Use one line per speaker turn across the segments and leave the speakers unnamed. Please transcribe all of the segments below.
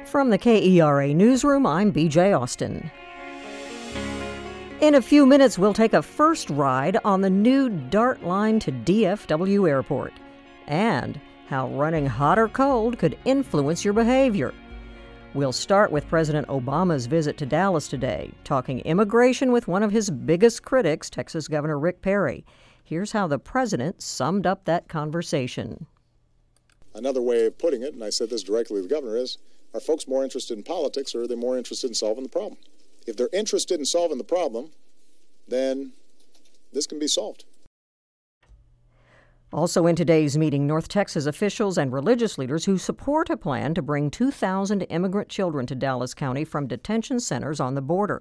From the KERA Newsroom, I'm BJ Austin. In a few minutes, we'll take a first ride on the new DART line to DFW Airport and how running hot or cold could influence your behavior. We'll start with President Obama's visit to Dallas today, talking immigration with one of his biggest critics, Texas Governor Rick Perry. Here's how the president summed up that conversation.
Another way of putting it, and I said this directly to the governor, is, are folks more interested in politics or are they more interested in solving the problem? If they're interested in solving the problem, then this can be solved.
Also in today's meeting, North Texas officials and religious leaders who support a plan to bring 2,000 immigrant children to Dallas County from detention centers on the border.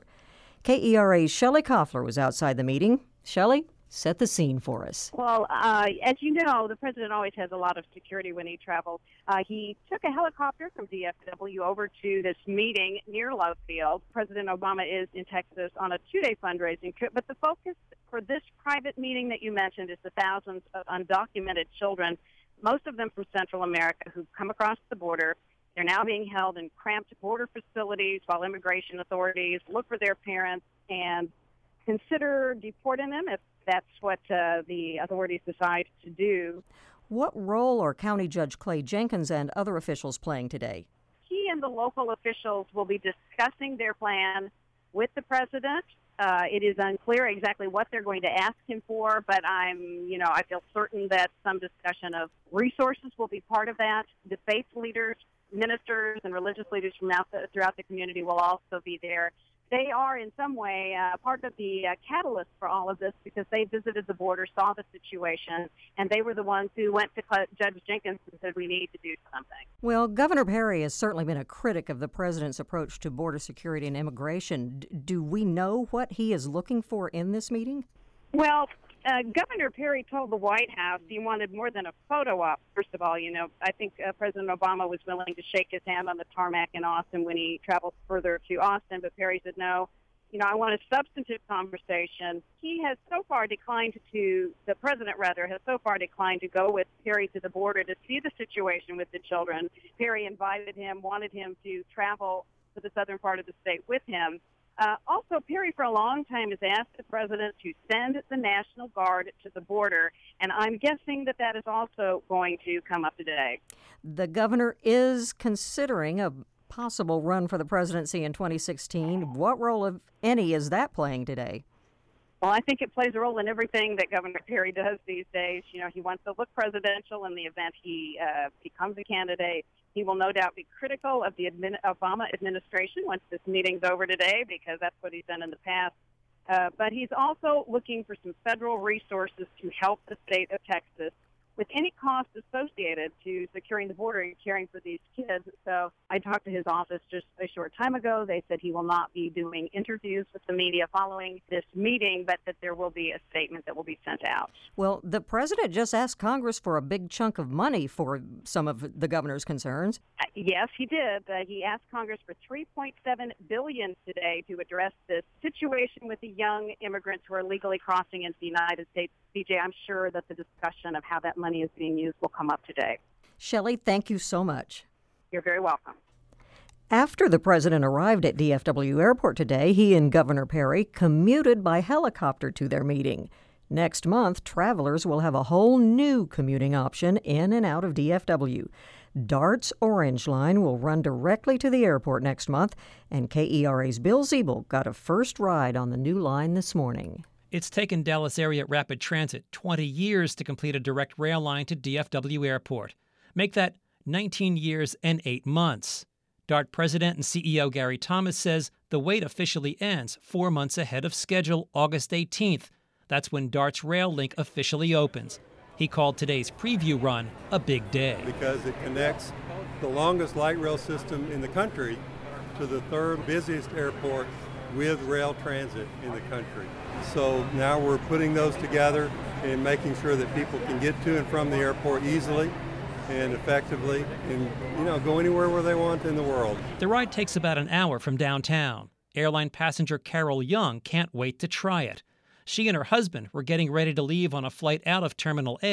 KERA's Shelley Koffler was outside the meeting. Shelley, set the scene for us.
Well, as you know, the president always has a lot of security when he travels. He took a helicopter from DFW over to this meeting near Love Field. President Obama is in Texas on a two-day fundraising trip, but the focus for this private meeting that you mentioned is the thousands of undocumented children, most of them from Central America, who've come across the border. They're now being held in cramped border facilities while immigration authorities look for their parents and consider deporting them if that's what the authorities decide to do.
What role are County Judge Clay Jenkins and other officials playing today?
He and the local officials will be discussing their plan with the president. It is unclear exactly what they're going to ask him for, but I feel certain that some discussion of resources will be part of that. The faith leaders, ministers, and religious leaders from throughout the community will also be there. They are in some way part of the catalyst for all of this because they visited the border, saw the situation, and they were the ones who went to Judge Jenkins and said, we need to do something.
Well, Governor Perry has certainly been a critic of the president's approach to border security and immigration. Do we know what he is looking for in this meeting?
Well, Governor Perry told the White House he wanted more than a photo op. First of all, I think President Obama was willing to shake his hand on the tarmac in Austin when he traveled further to Austin, but Perry said, no, I want a substantive conversation. He has so far declined the president has so far declined to go with Perry to the border to see the situation with the children. Perry invited him, wanted him to travel to the southern part of the state with him. Also, Perry for a long time has asked the president to send the National Guard to the border, and I'm guessing that is also going to come up today.
The governor is considering a possible run for the presidency in 2016. What role, if any, is that playing today?
Well, I think it plays a role in everything that Governor Perry does these days. He wants to look presidential in the event he becomes a candidate. He will no doubt be critical of the Obama administration once this meeting's over today because that's what he's done in the past. But he's also looking for some federal resources to help the state of Texas with any cost associated to securing the border and caring for these kids. So I talked to his office just a short time ago. They said he will not be doing interviews with the media following this meeting, but that there will be a statement that will be sent out.
Well, the president just asked Congress for a big chunk of money for some of the governor's concerns.
Yes, he did. He asked Congress for $3.7 billion today to address this situation with the young immigrants who are legally crossing into the United States. BJ, I'm sure that the discussion of how that money is being used will come up today.
Shelley, thank you so much.
You're very welcome.
After the president arrived at DFW Airport today, he and Governor Perry commuted by helicopter to their meeting. Next month, travelers will have a whole new commuting option in and out of DFW. DART's Orange Line will run directly to the airport next month, and KERA's Bill Siebel got a first ride on the new line this morning.
It's taken Dallas area rapid transit 20 years to complete a direct rail line to DFW Airport. Make that 19 years and 8 months. DART President and CEO Gary Thomas says the wait officially ends 4 months ahead of schedule, August 18th. That's when DART's rail link officially opens. He called today's preview run a big day.
Because it connects the longest light rail system in the country to the third busiest airport with rail transit in the country. So now we're putting those together and making sure that people can get to and from the airport easily and effectively and, go anywhere where they want in the world.
The ride takes about an hour from downtown. Airline passenger Carol Young can't wait to try it. She and her husband were getting ready to leave on a flight out of Terminal A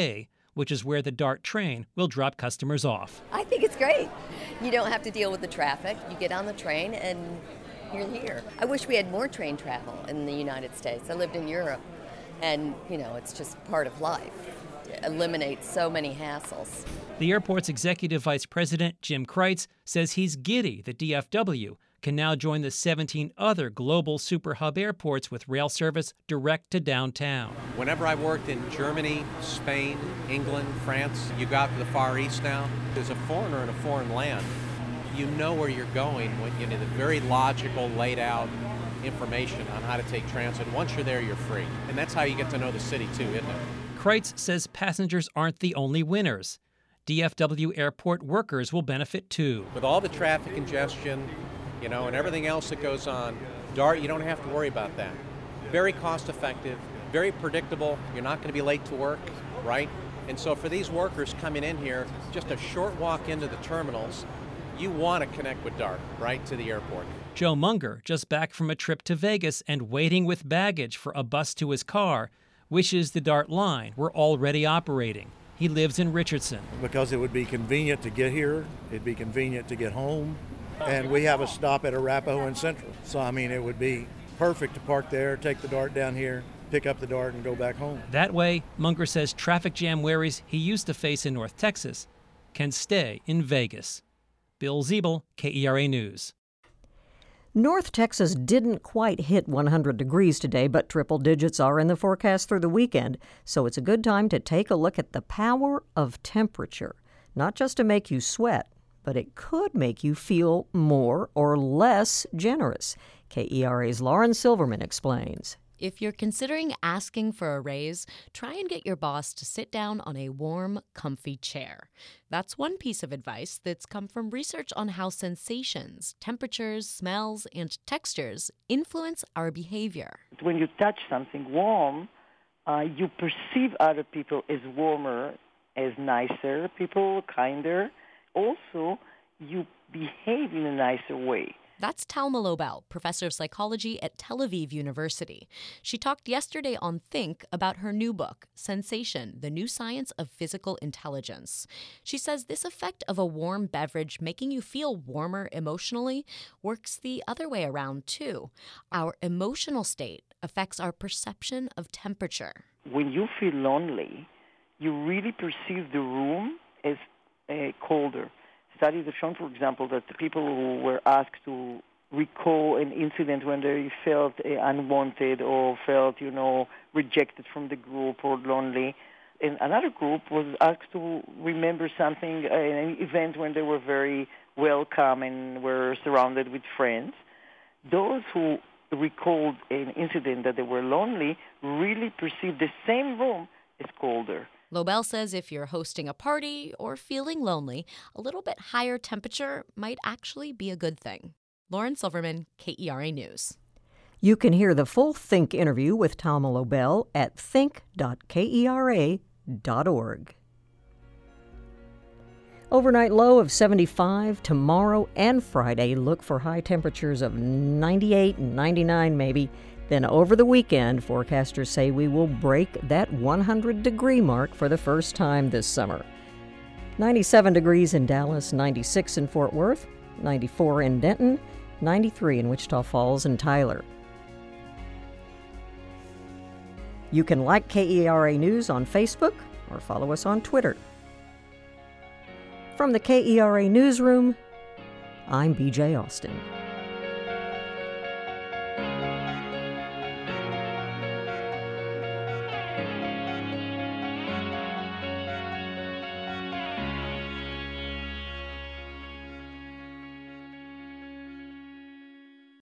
which is where the DART train will drop customers off.
I think it's great. You don't have to deal with the traffic. You get on the train and you're here. I wish we had more train travel in the United States. I lived in Europe, and, it's just part of life. It eliminates so many hassles.
The airport's executive vice president, Jim Kreitz, says he's giddy that DFW can now join the 17 other global super hub airports with rail service direct to downtown.
Whenever I worked in Germany, Spain, England, France, you go out to the Far East now, as a foreigner in a foreign land, you know where you're going when you need the very logical, laid out information on how to take transit. Once you're there, you're free. And that's how you get to know the city too, isn't it?
Kreitz says passengers aren't the only winners. DFW airport workers will benefit too.
With all the traffic congestion, and everything else that goes on, DART, you don't have to worry about that. Very cost effective, very predictable. You're not going to be late to work, right? And so for these workers coming in here, just a short walk into the terminals, you want to connect with DART, right, to the airport.
Joe Munger, just back from a trip to Vegas and waiting with baggage for a bus to his car, wishes the DART line were already operating. He lives in Richardson.
Because it would be convenient to get here, it'd be convenient to get home, and we have a stop at Arapahoe and Central. So, it would be perfect to park there, take the DART down here, pick up the DART, and go back home.
That way, Munger says traffic jam worries he used to face in North Texas can stay in Vegas. Bill Ziebel, KERA News.
North Texas didn't quite hit 100 degrees today, but triple digits are in the forecast through the weekend, so it's a good time to take a look at the power of temperature. Not just to make you sweat, but it could make you feel more or less generous. KERA's Lauren Silverman explains.
If you're considering asking for a raise, try and get your boss to sit down on a warm, comfy chair. That's one piece of advice that's come from research on how sensations, temperatures, smells, and textures influence our behavior.
When you touch something warm, you perceive other people as warmer, as nicer people, kinder. Also, you behave in a nicer way.
That's Talma Lobel, professor of psychology at Tel Aviv University. She talked yesterday on Think about her new book, Sensation, The New Science of Physical Intelligence. She says this effect of a warm beverage making you feel warmer emotionally works the other way around, too. Our emotional state affects our perception of temperature.
When you feel lonely, you really perceive the room as colder. Studies have shown, for example, that the people who were asked to recall an incident when they felt unwanted or felt, rejected from the group or lonely, and another group was asked to remember something, an event when they were very welcome and were surrounded with friends. Those who recalled an incident that they were lonely really perceived the same room as colder.
Lobel says if you're hosting a party or feeling lonely, a little bit higher temperature might actually be a good thing. Lauren Silverman, KERA News.
You can hear the full Think interview with Talma Lobel at think.kera.org. Overnight low of 75 tomorrow and Friday. Look for high temperatures of 98 and 99 maybe. Then over the weekend, forecasters say we will break that 100-degree mark for the first time this summer. 97 degrees in Dallas, 96 in Fort Worth, 94 in Denton, 93 in Wichita Falls and Tyler. You can like KERA News on Facebook or follow us on Twitter. From the KERA Newsroom, I'm BJ Austin.